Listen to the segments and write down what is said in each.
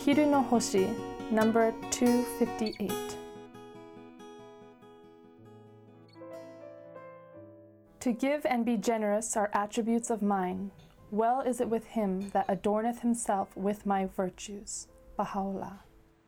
Hiru no Hoshi, number 258. To give and be generous are attributes of mine. Well is it with him that adorneth himself with my virtues. Baha'u'llah.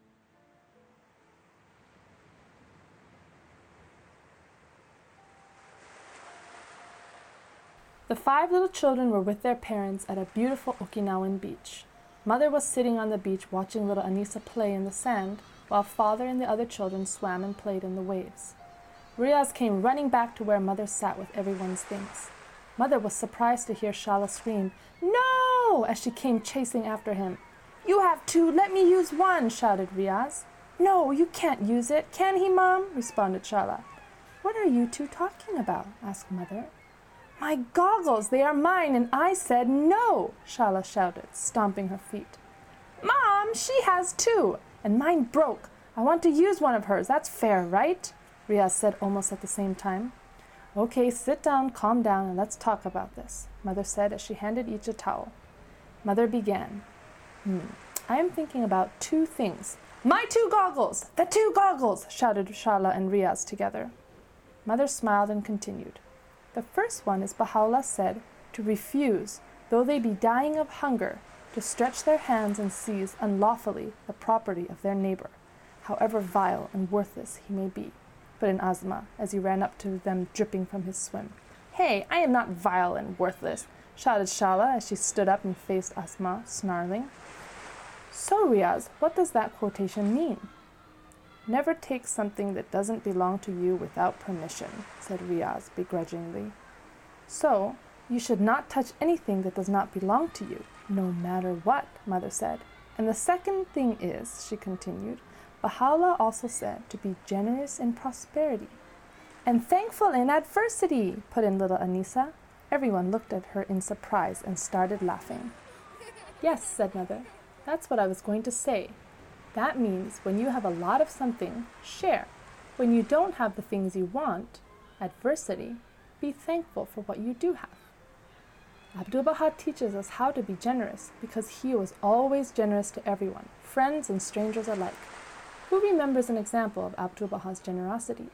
The 5 little children were with their parents at a beautiful Okinawan beach. Mother was sitting on the beach watching little Anissa play in the sand, while father and the other children swam and played in the waves. Riaz came running back to where Mother sat with everyone's things. Mother was surprised to hear Shala scream, "No!" as she came chasing after him. "You have 2, let me use 1, shouted Riaz. "No, you can't use it, can he, Mom?" responded Shala. "What are you 2 talking about?" asked Mother. "My goggles, they are mine, and I said no," Shala shouted, stomping her feet. "Mom, she has 2, and mine broke. I want to use one of hers, that's fair, right?" Riaz said almost at the same time. "Okay, sit down, calm down, and let's talk about this," Mother said as she handed each a towel. Mother began. I am thinking about 2 things. "My 2 goggles! The 2 goggles!" shouted Shala and Riaz together. Mother smiled and continued. "The first one is Baha'u'llah said to refuse, though they be dying of hunger, to stretch their hands and seize unlawfully the property of their neighbor, however vile and worthless he may be," put in Asma as he ran up to them dripping from his swim. "Hey, I am not vile and worthless," shouted Shala as she stood up and faced Asma, snarling. "So, Riaz, what does that quotation mean?" "Never take something that doesn't belong to you without permission," said Riaz begrudgingly. "So, you should not touch anything that does not belong to you, no matter what," Mother said. "And the second thing is," she continued, "Baha'u'llah also said to be generous in prosperity." "And thankful in adversity," put in little Anissa. Everyone looked at her in surprise and started laughing. "Yes," said Mother, "that's what I was going to say. That means when you have a lot of something, share. When you don't have the things you want, adversity, be thankful for what you do have." Abdu'l-Baha teaches us how to be generous because he was always generous to everyone, friends and strangers alike. Who remembers an example of Abdu'l-Baha's generosity?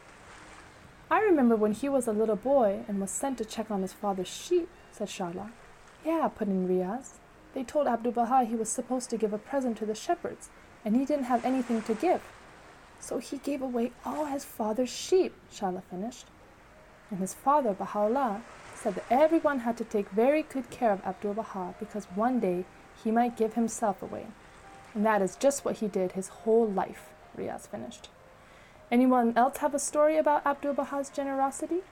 "I remember when he was a little boy and was sent to check on his father's sheep," said Shala. "Yeah," put in Riaz. "They told Abdu'l-Baha he was supposed to give a present to the shepherds, and he didn't have anything to give. So he gave away all his father's sheep," Shala finished. And his father, Baha'u'llah, said that everyone had to take very good care of Abdu'l-Baha because one day he might give himself away. And that is just what he did his whole life, Riaz finished. Anyone else have a story about Abdu'l-Baha's generosity?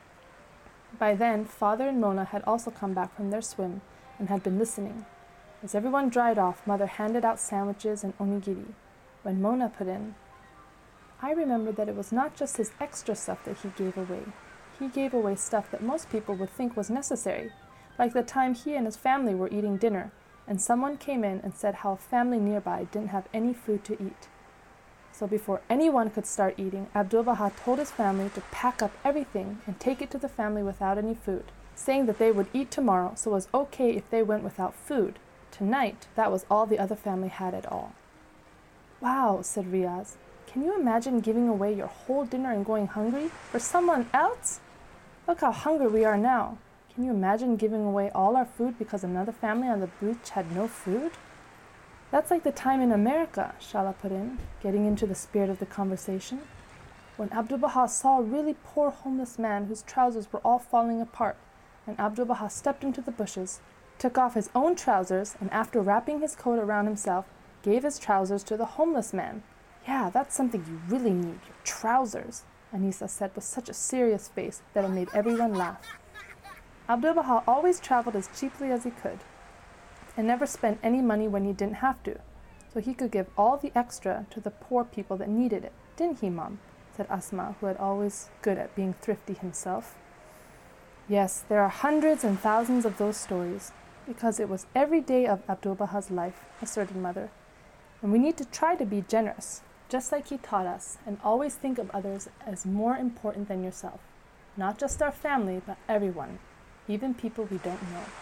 By then, Father and Mona had also come back from their swim and had been listening. As everyone dried off, Mother handed out sandwiches and onigiri. When Mona put in, "I remember that it was not just his extra stuff that he gave away. He gave away stuff that most people would think was necessary, like the time he and his family were eating dinner, and someone came in and said how a family nearby didn't have any food to eat. So before anyone could start eating, Abdu'l-Baha told his family to pack up everything and take it to the family without any food, saying that they would eat tomorrow, so it was okay if they went without food. Tonight, that was all the other family had at all." "Wow," said Riaz. "Can you imagine giving away your whole dinner and going hungry for someone else? Look how hungry we are now. Can you imagine giving away all our food because another family on the beach had no food?" "That's like the time in America," Shala put in, getting into the spirit of the conversation, "when Abdu'l-Baha saw a really poor homeless man whose trousers were all falling apart, and Abdu'l-Baha stepped into the bushes, took off his own trousers, and after wrapping his coat around himself, gave his trousers to the homeless man. Yeah, that's something you really need, your trousers," Anissa said with such a serious face that it made everyone laugh. Abdu'l-Baha always traveled as cheaply as he could, and never spent any money when he didn't have to, so he could give all the extra to the poor people that needed it, didn't he, Mom? Said Asma, who had always good at being thrifty himself. Yes, there are hundreds and thousands of those stories, because it was every day of Abdu'l-Baha's life, asserted Mother. And we need to try to be generous, just like he taught us, and always think of others as more important than yourself. Not just our family, but everyone, even people we don't know.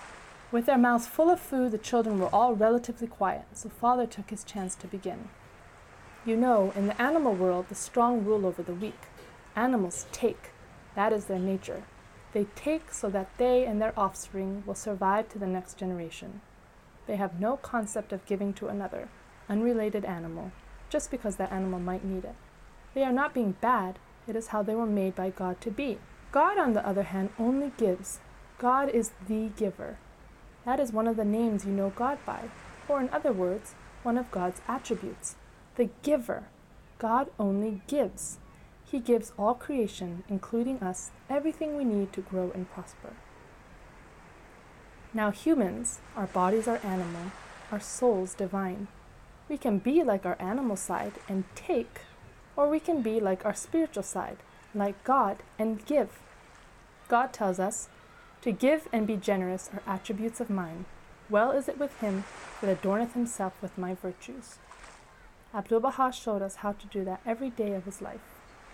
With their mouths full of food, the children were all relatively quiet, so Father took his chance to begin. You know, in the animal world, the strong rule over the weak. Animals take. That is their nature. They take so that they and their offspring will survive to the next generation. They have no concept of giving to another, unrelated animal, just because that animal might need it. They are not being bad, it is how they were made by God to be. God, on the other hand, only gives. God is the giver. That is one of the names you know God by, or in other words, one of God's attributes. The giver. God only gives. He gives all creation, including us, everything we need to grow and prosper. Now humans, our bodies are animal, our souls divine. We can be like our animal side and take, or we can be like our spiritual side, like God, and give. God tells us, to give and be generous are attributes of mine. Well is it with him that adorneth himself with my virtues. Abdu'l-Baha showed us how to do that every day of his life.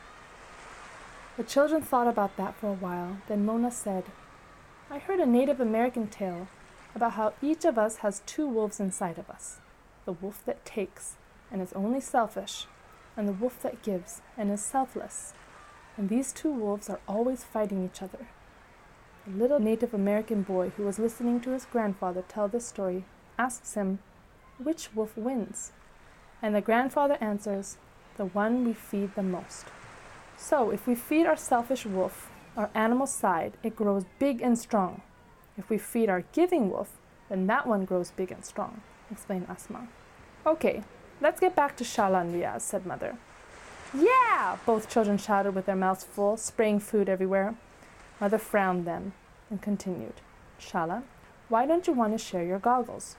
The children thought about that for a while, then Mona said, I heard a Native American tale about how each of us has two wolves inside of us. The wolf that takes and is only selfish, and the wolf that gives and is selfless. And these two wolves are always fighting each other. The little Native American boy who was listening to his grandfather tell this story asks him, which wolf wins? And the grandfather answers, the one we feed the most. So if we feed our selfish wolf, our animal side, it grows big and strong. If we feed our giving wolf, then that one grows big and strong, explained Asma. Okay, let's get back to Shala and Riaz, said Mother. Yeah! Both children shouted with their mouths full, spraying food everywhere. Mother frowned then and continued. Shala, why don't you want to share your goggles?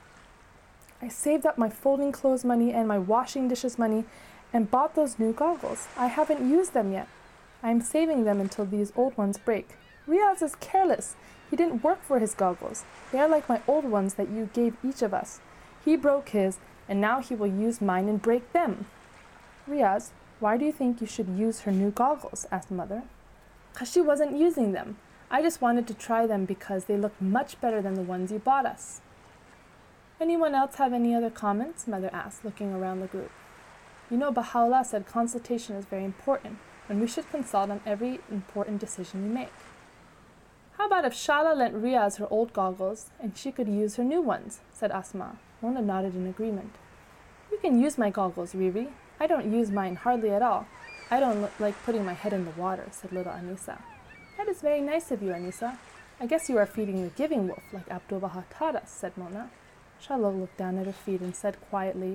I saved up my folding clothes money and my washing dishes money and bought those new goggles. I haven't used them yet. I am saving them until these old ones break. Riaz is careless. He didn't work for his goggles. They are like my old ones that you gave each of us. He broke his, and now he will use mine and break them. Riaz, why do you think you should use her new goggles? Asked Mother. 'Cause she wasn't using them. I just wanted to try them because they look much better than the ones you bought us. Anyone else have any other comments? Mother asked, looking around the group. You know, Baha'u'llah said consultation is very important, and we should consult on every important decision we make. How about if Shala lent Riaz her old goggles, and she could use her new ones? Said Asma. Mona nodded in agreement. You can use my goggles, Riri. I don't use mine hardly at all. I don't like putting my head in the water, said little Anisa. That is very nice of you, Anisa. I guess you are feeding the giving wolf, like Abdu'l-Baha taught us, said Mona. Shala looked down at her feet and said quietly,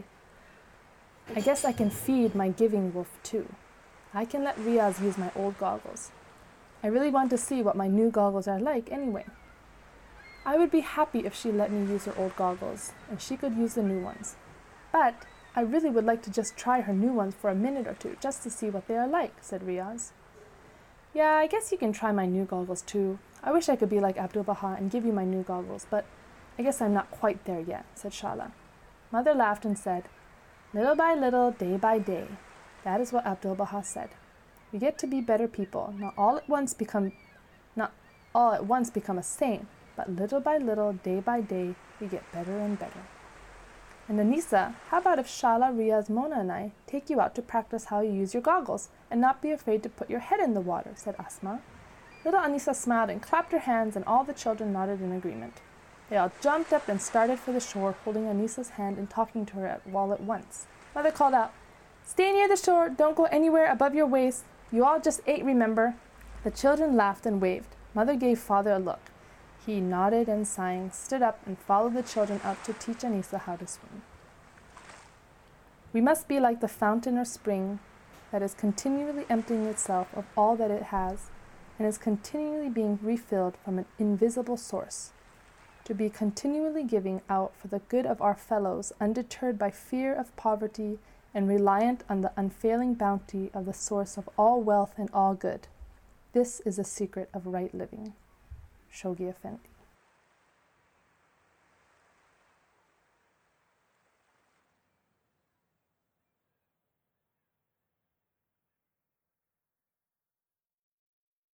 I guess I can feed my giving wolf too. I can let Riaz use my old goggles. I really want to see what my new goggles are like anyway. I would be happy if she let me use her old goggles, and she could use the new ones. But I really would like to just try her new ones for a minute or two, just to see what they are like, said Riaz. Yeah, I guess you can try my new goggles too. I wish I could be like Abdu'l-Baha and give you my new goggles, but I guess I'm not quite there yet, said Shala. Mother laughed and said, little by little, day by day. That is what Abdu'l-Baha said. We get to be better people, not all at once become a saint, but little by little, day by day, we get better and better. And Anisa, how about if Shala, Riaz, Mona, and I take you out to practice how you use your goggles and not be afraid to put your head in the water, said Asma. Little Anisa smiled and clapped her hands, and all the children nodded in agreement. They all jumped up and started for the shore, holding Anisa's hand and talking to her all at once. Mother called out, Stay near the shore, don't go anywhere above your waist. You all just ate, remember? The children laughed and waved. Mother gave Father a look. He nodded and sighing, stood up and followed the children out to teach Anisa how to swim. We must be like the fountain or spring that is continually emptying itself of all that it has and is continually being refilled from an invisible source. To be continually giving out for the good of our fellows, undeterred by fear of poverty and reliant on the unfailing bounty of the source of all wealth and all good. This is the secret of right living. Shoghi Effendi.